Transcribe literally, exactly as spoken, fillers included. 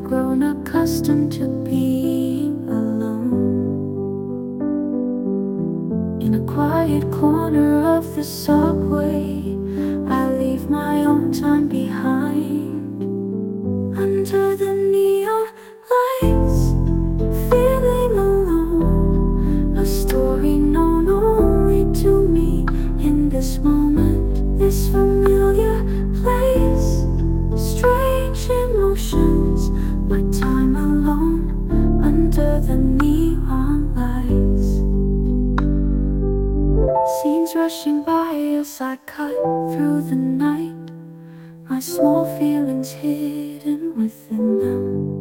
grown accustomed to being alone. In a quiet corner of the subway, I leave my own time behind. Under the neon lights, feeling alone, a story known only to me. In this moment, this familiar place, strange emotions, my time alone under the neon lights. Scenes rushing by as I cut through the night, my small feelings hidden within them.